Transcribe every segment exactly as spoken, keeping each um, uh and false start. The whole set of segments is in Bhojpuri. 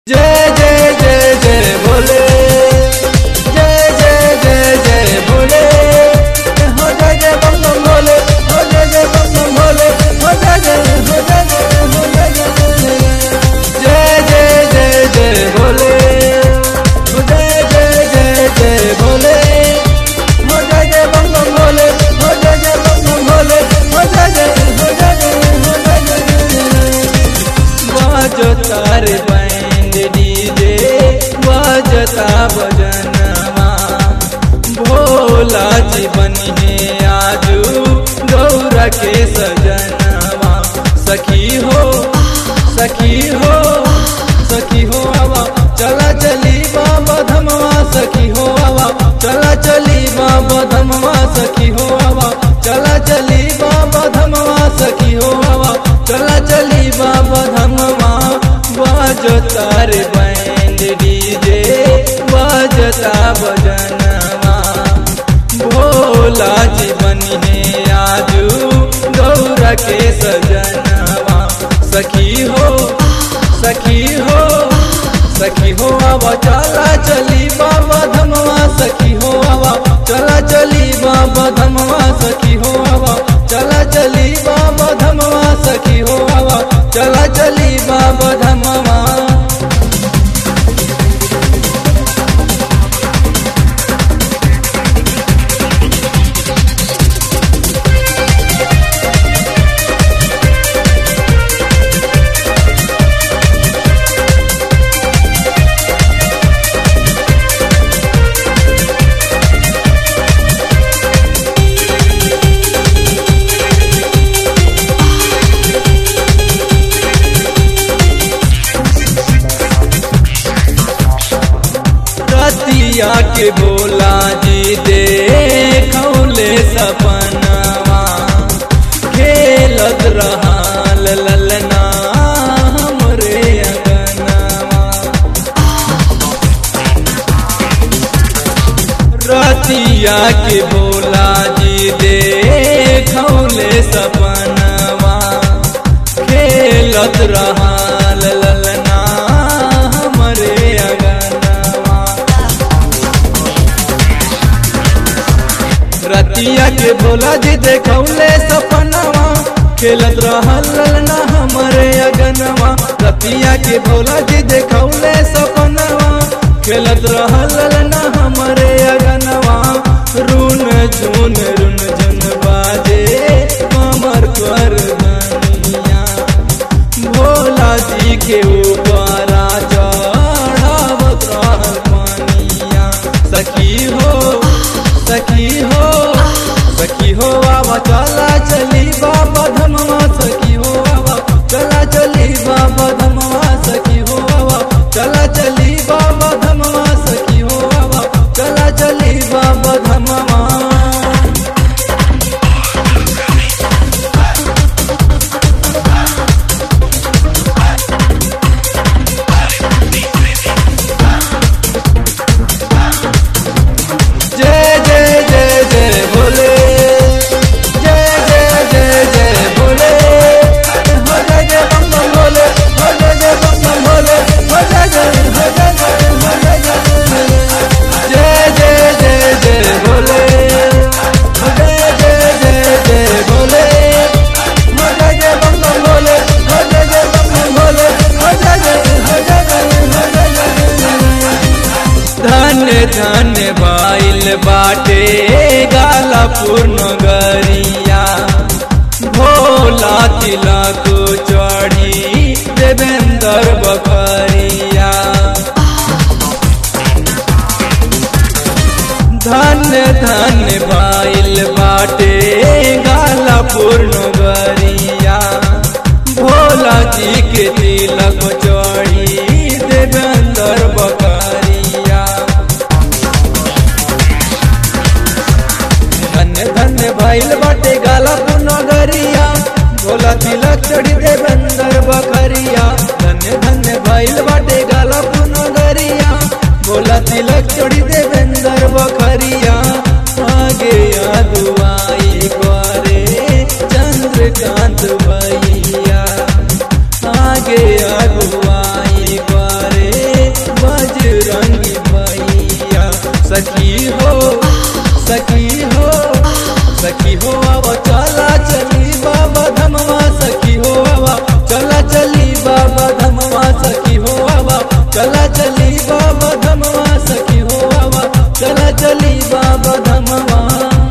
जय जय जय जय भोले, जय जय जय जय भोले, हो जय जय बम बम भोले, हो जय जय बम बम भोले, हो जय जय हो जय जय हो जय जय जय जय जय भोले, हो जय जय जय जय भोले, हो जय जय बम बम भोले, हो जय जय बम बम भोले, हो जय जय हो जय जय हो जय जय बाजो तारे डीजे बजता भजनवा, भोला जी बनी है आजू गौरा के सजनवा। सखी हो सखी हो सखी हो आवा चला चली बाबा धमवा, सखी हो आवा चला चली बाबा धमवा, सखी हो आवा चला चली बाबा धमवा, सखी हो आवा चला चली बाबा धमवा। बाजता रे बैंड डीजे बजता भजनवा, भोला जी बनी है आजू गौरा के सजनवा। सखी हो सखी हो सखी हो आवा चला चली बाबा धमवा, सखी हो आवा चला चली बाबा धमवा, सखी हो आवा चला चली बाबा धमवा, सखी हो आवा चला चली बाबा धमवा। रतिया के भोला जी देखौले सपनवा, खेलत रहल ललना हमरे अंगनवा। रतिया के भोला जी देखौले सपनवा, खेलत रहल ललना हमरे अंगनवा। रतिया के भोला जी देखौले सपनवा, खेलत रहल ललना हमरे अगनवा। रतिया के भोला जी देखौले सपनवा, खेलत रहल ललना हमरे अगनवा। रुन झुन रुन झुन बाजे कमर कर धनिया, भोला जी के ऊपर चढ़ावत रहल पानिया। सखी हो सखी हो सखी हो आवा चला चली बाबा धमवा, सखी हो आवा चला चली बाबा धमवा, सखी हो आवा चला चली बाबा धमवा, सखी हो आवा चला चली बाबा धमवा। जय जय जय जय भोले, जय जय जय जय भोले, हो जय जय बम बम भोले, हो जय जय बम बम भोले, हो जय जय हो जय जय हो जय जय जय जय जय भोले, हो जय जय जय जय भोले, हो जय जय बम बम भोले, हो जय जय बम बम भोले, हो जय जय हो जय जय हो जय। धन्य धन्य बाइल बाटे गाला पूर्ण गरिया, भोला तिलक चढ़ी देवेंद्र बकरिया। धन्य धन्य बाइल बाटे गाला पूर्ण गरिया, भोला जी के तिलक चढ़ी देवेंद्र बकरिया। धन्य धन्य भइल बाटे गाला पूर्ण गरिया, भोला तिलक चढ़ी देवेंद्र बकरिया। धन्य धन्य भइल बाटे गाला पूर्ण गरिया, भोला तिलक चढ़ी देवेंद्र बकरिया। आगे अदुआई करे चंद्रकांत भैया, आगे अगुवाई करे चला चली बाबा धमवा सखी हो आवा चला चली बाबा धमवा।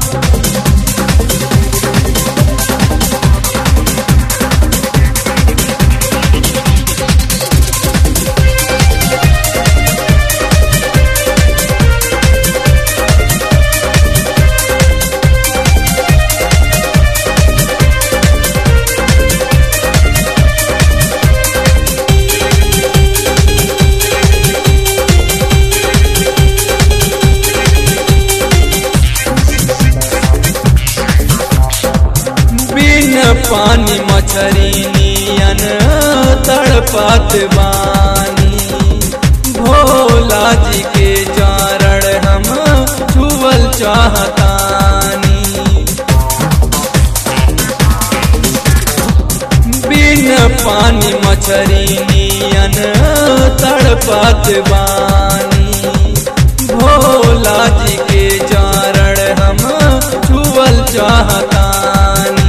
पानी मछरी नियन तड़पत बानी भोला जी के चरण हम छुअल चाहतानी। बिन पानी मछरी नियन तड़पत बानी भोला जी के चरण हम छुअल चाहतानी।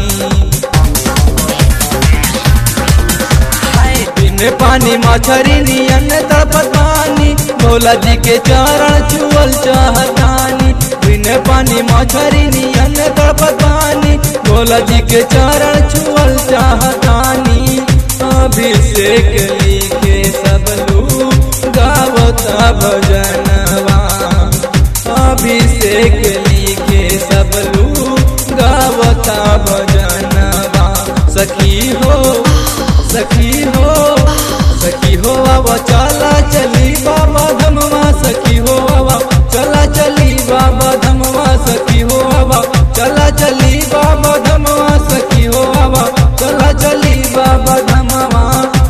पानी मछरी नियन तड़पत बानी भोला जी के चरण छुअल चाहतानी। बिन पानी मछरी नियन तड़पत बानी भोला जी के चरण छुअल चाहतानी। अभिषेक लिखे सब लोग गावता भजनवा अभिषेक लिखे सब लोग गावता भजनवा। सखी हो सखी हो सखी हो आवा चला चली बाबा धमवा सखी हो आवा चला चली बाबा धमवा सखी हो आवा चला चली बाबा धमवा सखी हो आवा चला चली बाबा धमवा।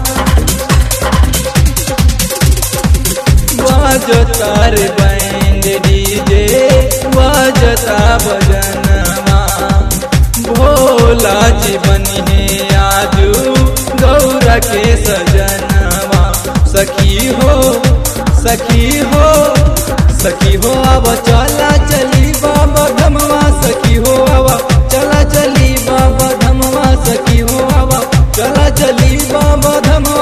बाजता रे बैंड डीजे बाजता भजनवा भोला जी बनी है आजू गौरा के सजनवा। सखी हो सखी हो सखी हो आवा चला चली बाबा धमवा सखी हो आवा चला चली बाबा धमवा सखी हो आवा चला चली बाबा धमवा।